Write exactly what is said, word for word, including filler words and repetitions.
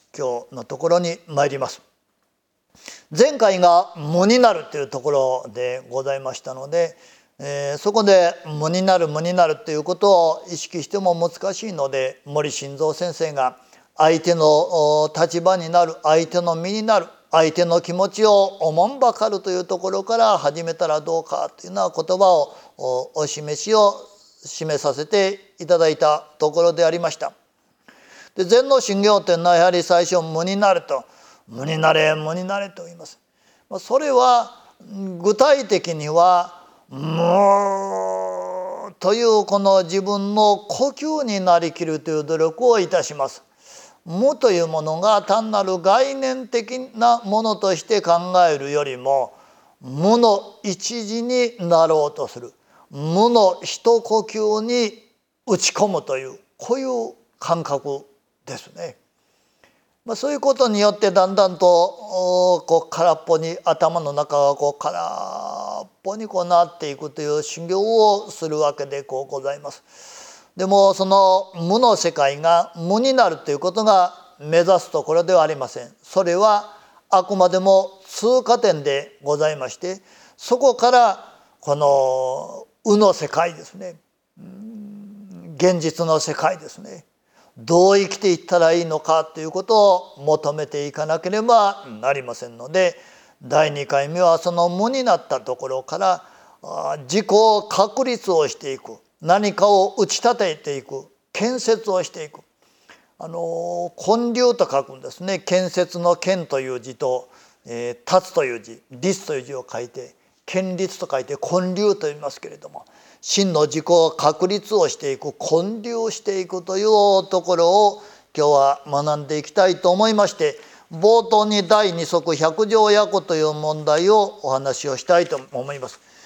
今日のところに参ります。前回が無になるというところでございましたので、えー、そこで無になる無になるということを意識しても難しいので、森晋三先生が相手の立場になる、相手の身になる、相手の気持ちをおもんばかるというところから始めたらどうかというような言葉をお示しを示させていただいたところでありました。で、禅の修行というのはやはり最初無になると、無になれ無になれと言います。それは具体的には無というこの自分の呼吸になりきるという努力をいたします。無というものが単なる概念的なものとして考えるよりも、無の一時になろうとする、無の一呼吸に打ち込むという、こういう感覚ですね。まあ、そういうことによってだんだんとこう空っぽに、頭の中がこう空っぽにこうなっていくという修行をするわけでこうございます。でもその無の世界が無になるということが目指すところではありません。それはあくまでも通過点でございまして、そこからこの無の世界ですね、現実の世界ですね、どう生きていったらいいのかということを求めていかなければなりませんので、だいにかいめはその無になったところから自己確立をしていく、何かを打ち立てていく、建設をしていく。あの建立と書くんですね。建設の建という字と、えー、立つという字、立という字を書いて建立と書いて建立と言いますけれども、真の自己確立をしていく、建立していくというところを今日は学んでいきたいと思いまして、冒頭にだいに足百条夜行という問題をお話をしたいと思います。